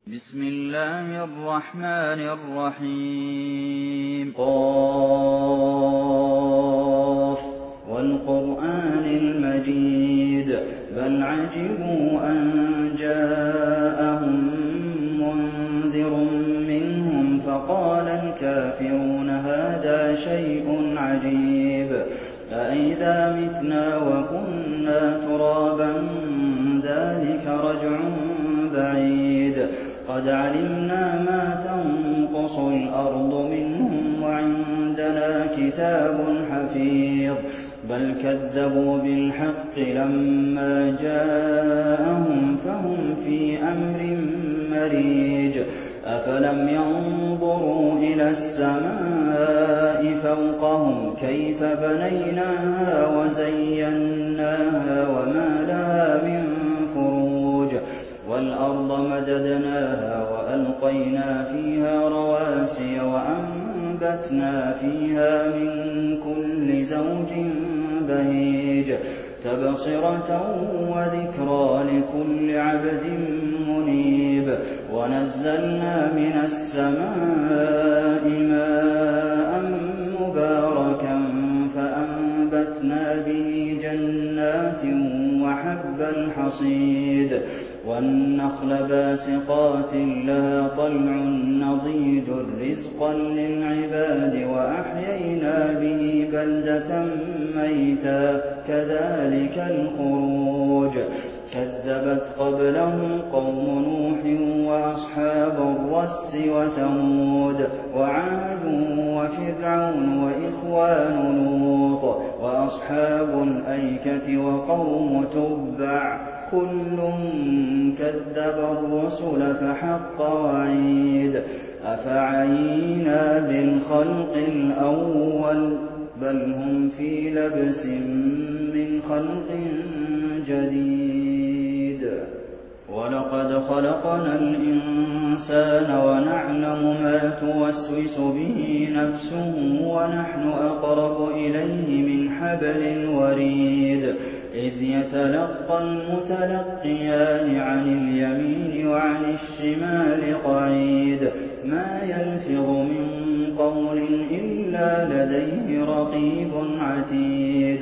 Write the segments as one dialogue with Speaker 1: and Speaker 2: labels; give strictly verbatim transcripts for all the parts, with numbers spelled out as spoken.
Speaker 1: بسم الله الرحمن الرحيم قاف والقرآن المجيد بل عجبوا أن جاءهم منذر منهم فقال الكافرون هذا شيء عجيب أإذا متنا وكنا ترابا ذلك رجع بعيد قد علمنا ما تنقص الأرض منهم وعندنا كتاب حفيظ بل كذبوا بالحق لما جاءهم فهم في أمر مريج أفلم ينظروا إلى السماء فوقهم كيف بنيناها وزيناها وما لها من فروج والأرض مددناها وألقينا فيها رواسي وأنبتنا فيها من كل زوج بهيج تبصرة وذكرى لكل عبد منيب ونزلنا من السماء ماء مباركا فأنبتنا به جنات وحب الحصيد والنخل باسقات لها طلع نضيد رزقا للعباد وأحيينا به بلدة ميتا كذلك الخروج كذبت قبلهم قوم نوح وأصحاب الرس وثمود وعاد وفرعون وإخوان لوط وأصحاب الأيكة وقوم تبع كل كذب الرسل فحق وعيد أفعينا بالخلق الأول بل هم في لبس من خلق جديد ولقد خلقنا الإنسان ونعلم ما توسوس به نفسه ونحن أقرب إليه من حبل الوريد إذ يتلقى المتلقيان عن اليمين وعن الشمال قعيد ما يلفظ من قول إلا لديه رقيب عتيد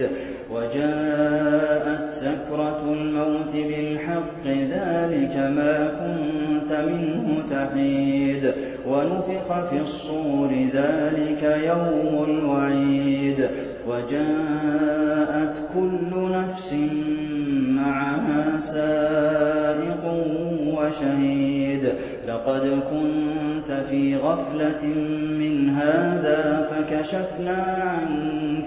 Speaker 1: وجاءت سكرة الموت بالحق ذلك ما كنت منه تحيد ونفخ في الصور ذلك يوم الوعيد وجاءت كل نفس معها سائق وشهيد لقد كنت في غفلة من هذا فكشفنا عنك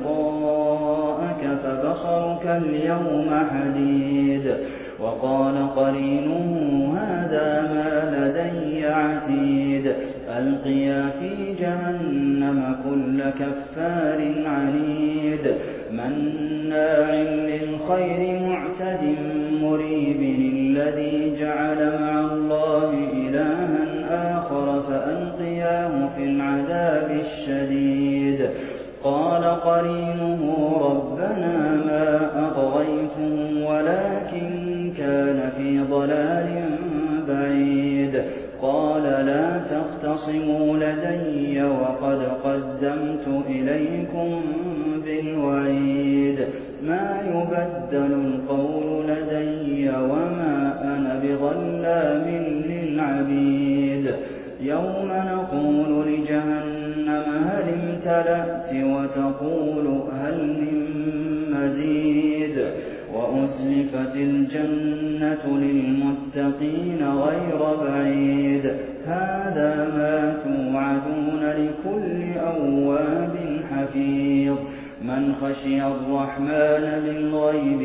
Speaker 1: غطاءك فبصرك اليوم حديد وقال قرينه هذا ما لدي عتيد ألقيا في جهنم كل كفار عنيد مناع للخير معتد مريب الذي جعل مع الله إلها آخر فألقياه في العذاب الشديد قال قرينه ربنا ما أطغيته ولكن كان في ضلال بعيد قال لا تختصموا لدي وقد قدمت إليكم بالوعيد ما يبدل القول لدي وما أنا بظلام للعبيد يوم نقول لجهنم هل امتلأت وتقول هل من مزيد وأزلفت الجنة للمتقين غير بعيد هذا ما توعدون لكل أواب حفيظ من خشي الرحمن بالغيب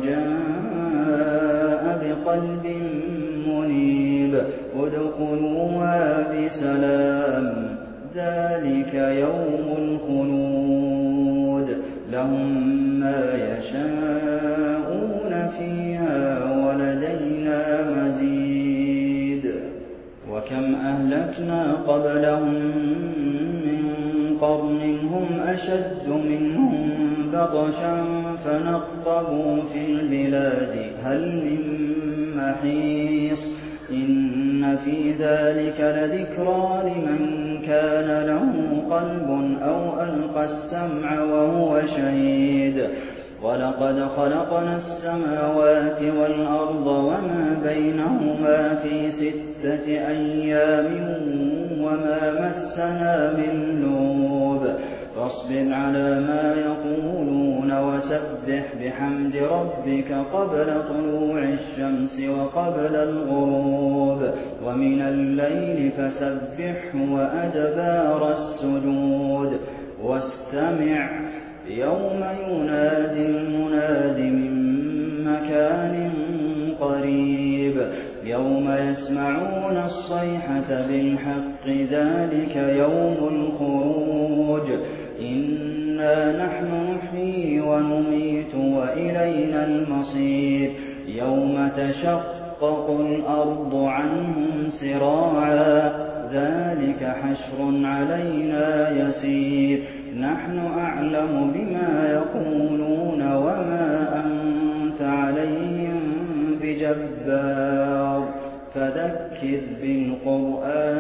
Speaker 1: وجاء بقلب منيب ادخلوها بسلام ذلك يوم الخلود لهم ما يشاءون فيها ولدينا مزيد وكم أهلكنا قبلهم من قرن هم أشد منهم بطشا فنقبوا في البلاد هل من محيص إن فِي ذَٰلِكَ لَذِكْرَىٰ لِمَن كَانَ لَهُ قَلْبٌ أَوْ أَلْقَى السَّمْعَ وَهُوَ شَهِيدٌ وَلَقَدْ خَلَقْنَا السَّمَاوَاتِ وَالْأَرْضَ وَمَا بَيْنَهُمَا فِي سِتَّةِ أَيَّامٍ وَمَا مَسَّنَا مِن لُّغُوبٍ فاصبر على ما يقولون وسبح بحمد ربك قبل طلوع الشمس وقبل الغروب ومن الليل فسبحه وأدبار السجود واستمع يوم ينادي المناد من مكان قريب يوم يسمعون الصيحة بالحق ذلك يوم الخروج إنا نحن نحيي ونميت وإلينا المصير يوم تشقق الأرض عنهم سراعا ذلك حشر علينا يسير نحن أعلم بما يقولون وما أنت عليهم بجبار فذكر بالقرآن